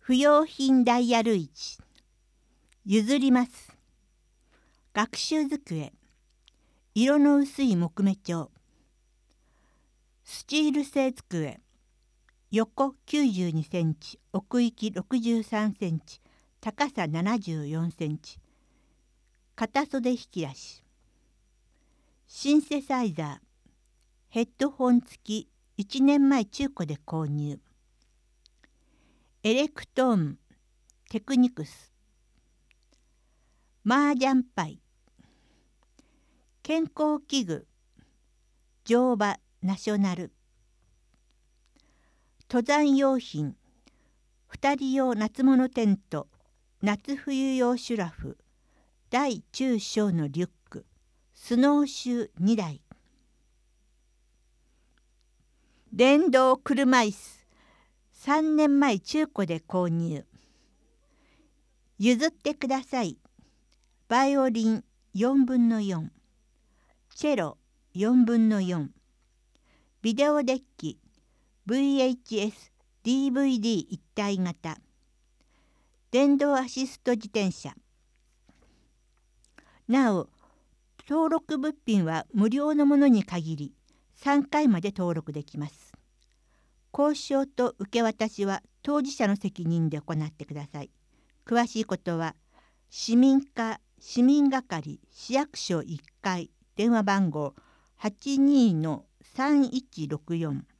不用品ダイヤル市。譲ります。学習机。色の薄い木目調。スチール製机。横92センチ、奥行き63センチ、高さ74センチ。片袖引き出し。シンセサイザー。ヘッドホン付き、1年前中古で購入。エレクトーン、テクニクス。マージャンパイ。健康器具。乗馬ナショナル。登山用品。2人用夏物テント、夏冬用シュラフ、大中小のリュック、スノーシュー2台。電動車椅子。3年前中古で購入。譲ってください。バイオリン4分の4。チェロ4分の4。ビデオデッキ VHS、DVD 一体型。電動アシスト自転車。なお、登録物品は無料のものに限り、3回まで登録できます。交渉と受け渡しは当事者の責任で行ってください。詳しいことは、市民課市民係市役所1階電話番号82-3164